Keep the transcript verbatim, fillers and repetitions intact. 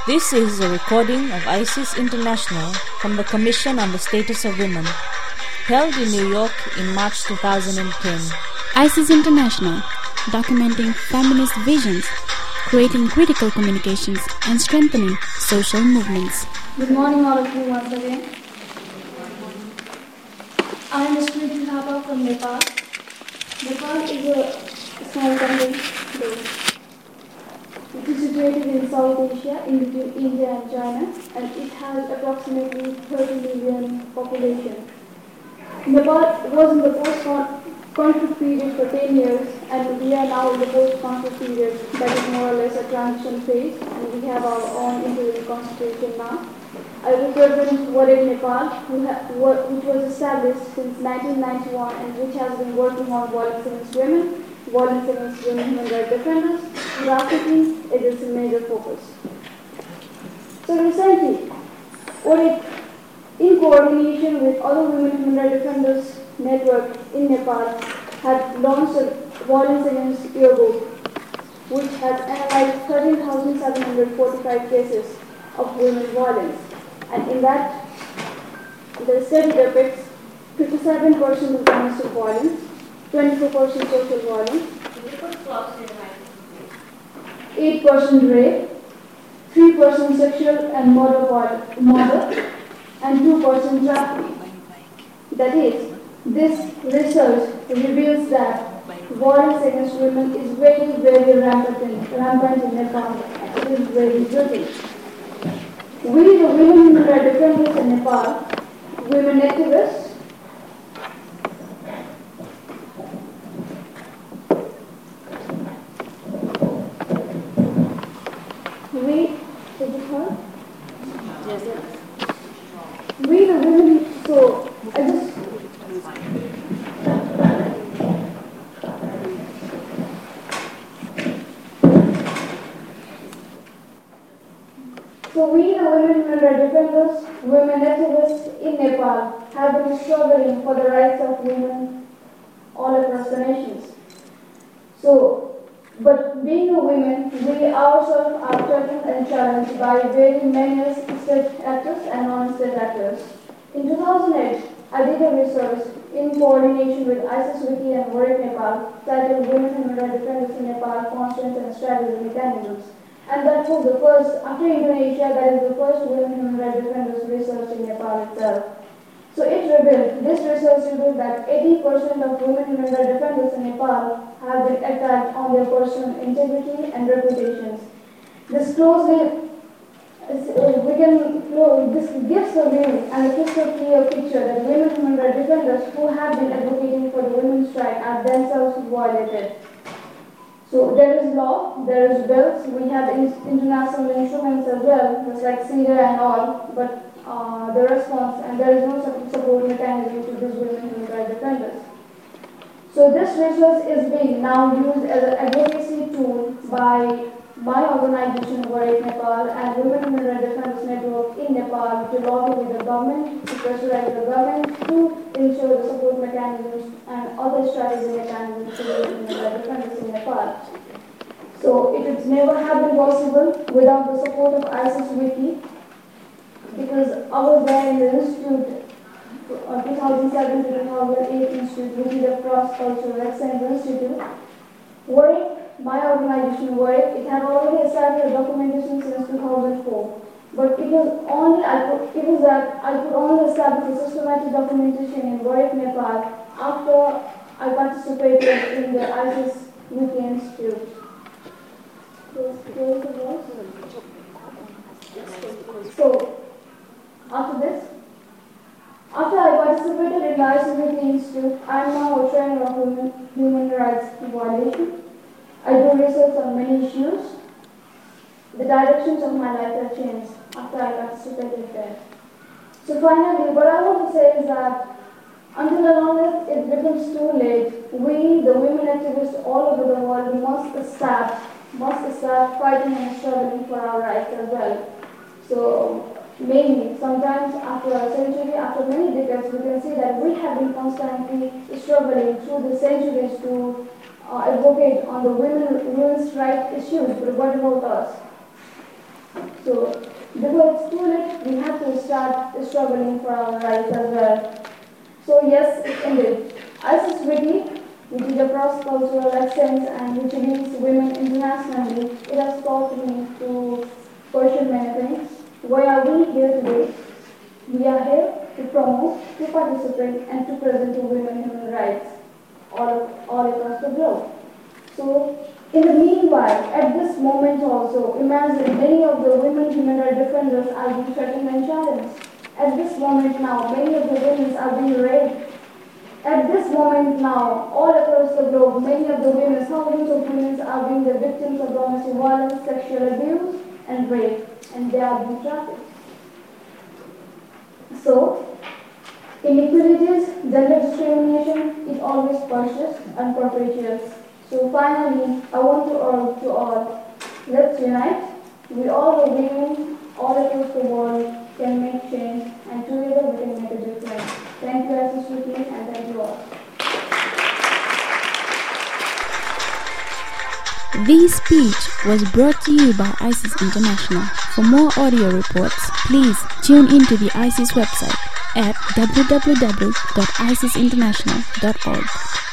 This is a recording of ISIS International from the Commission on the Status of Women, held in New York in March two thousand ten. ISIS International, documenting feminist visions, creating critical communications, and strengthening social movements. Good morning, all of you, once again. I am Smriti Thapa from Nepal. Nepal is a small country, it is situated in South Asia, in between India and China, and it has approximately thirty million population. Nepal was in the post-conflict period for ten years, and we are now in the post-conflict period. That is more or less a transition phase, and we have our own interim constitution now. I represent Warek Nepal, who ha- which was established since nineteen ninety-one and which has been working on violence against women, violence against women human rights defenders, trafficking is its major focus. So recently, Warek, in coordination with other women human rights defenders network in Nepal, had launched a violence against yearbook, which has analyzed thirteen thousand seven hundred forty-five cases of women violence. And in that, the study depicts fifty-seven percent of domestic violence, twenty-four percent social violence, eight percent rape, three percent sexual and murder, murder and two percent trafficking. That is, this research reveals that violence against women is very, very rampant in, rampant in Nepal, and it is very brutal. We, the women human rights defenders in Nepal, women activists, we, did you hear? Yes, yes. We, the women, so I just, So we, the women human rights defenders, women activists in Nepal, have been struggling for the rights of women all across the nations. So, but being a women, we ourselves are threatened and challenged by very many state actors and non-state actors. In two thousand eight, I did a research in coordination with ISIS Wiki and Warek Nepal titled Women Human Rights Defenders in Nepal, Constraints and Strategy Mechanisms. And that was the first, after Indonesia, that is the first women human rights defenders research in Nepal itself. So it revealed, this research revealed that eighty percent of women human rights defenders in Nepal have been attacked on their personal integrity and reputations. This closely, we can, this gives a view and a crystal clear picture that women human rights defenders who have been advocating for the women's right are themselves violated. So there is law, there is bills, we have in, international instruments as well, just like C E D A and all, but uh, the response, and there is no support mechanism to these women human rights defenders. So this research is being now used as an advocacy tool by my organization, Warek Nepal, and Women Human Rights Defenders Network in Nepal to lobby with the government, to pressurize the government to ensure the support mechanisms and other strategy mechanisms to women human rights defenders in Nepal. So it would never have been possible without the support of ISIS Wiki, because I was there in the institute, uh, two thousand seven to two thousand eight institute, which is a cross-cultural exchange institute. Warek, my organization Warek, it had already established documentation since two thousand four. But it was only I could it was that I could only establish a systematic documentation in Warek, Nepal after I participated in the ISIS Wiki Institute. So after this, after I participated in the ISIS Wiki Institute, I am now a trainer of human, human rights violation. I do research on many issues. The directions of my life have changed after I participated there. So finally, what I want to say is that until and unless it becomes too late, we, the women activists all over the world, must start, must start fighting and struggling for our rights as well. So mainly, sometimes after a century, after many decades, we can see that we have been constantly struggling through the centuries to uh, advocate on the women, women's rights issues, but what about us? So before it's too late, we have to start struggling for our rights as well. So yes, it ended. ISIS Wiki, which is a cross-cultural exchange and which leads women internationally, it has taught me to question many things. Why are we here today? We are here to promote, to participate, and to present to women human rights all, all across the globe. So, in the meanwhile, at this moment also, imagine many of the women human rights defenders are being threatened and challenged. At this moment now, many of the women are being raped. At this moment now, all across the globe, many of the women, thousands of women are being the victims of domestic violence, sexual abuse, and rape, and they are being trafficked. So, inequalities, gender discrimination, it always persists and perpetuates. So finally, I want to urge to all, let's unite. We all the women, all across the world, can make change, and together we can make a difference. Thank you, ISIS Wiki, and thank you all. This speech was brought to you by ISIS International. For more audio reports, please tune into the ISIS website at w w w dot isis international dot org.